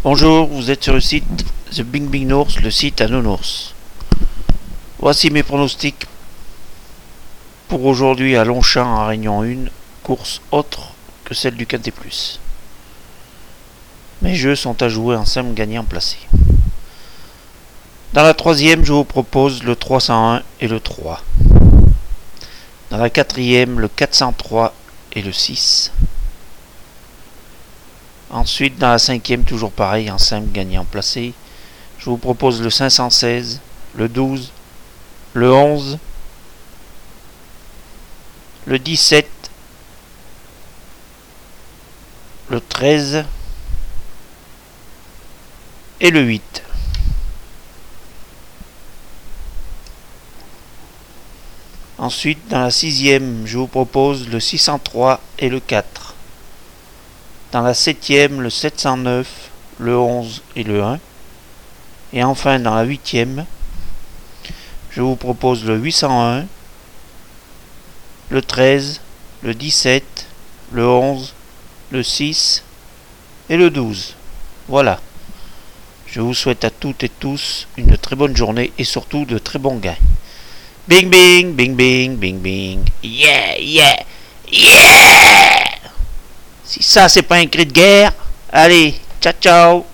Bonjour, vous êtes sur le site The Bing Bing Nours, le site à Nounours. Voici mes pronostics pour aujourd'hui à Longchamp à Réunion 1, course autre que celle du Quintet Plus. Mes jeux sont à jouer en simple gagnant placé. Dans la troisième, je vous propose le 301 et le 3. Dans la quatrième, le 403 et le 6. Ensuite, dans la cinquième, toujours pareil, en simple gagnant placé, je vous propose le 516, le 12, le 11, le 17, le 13 et le 8. Ensuite, dans la sixième, je vous propose le 603 et le 4. Dans la septième, le 709, le 11 et le 1. Et enfin, dans la huitième, je vous propose le 801, le 13, le 17, le 11, le 6 et le 12. Voilà. Je vous souhaite à toutes et tous une très bonne journée et surtout de très bons gains. Bing bing, bing bing, bing bing. Yeah, yeah, yeah! Si ça c'est pas un cri de guerre, allez, ciao ciao!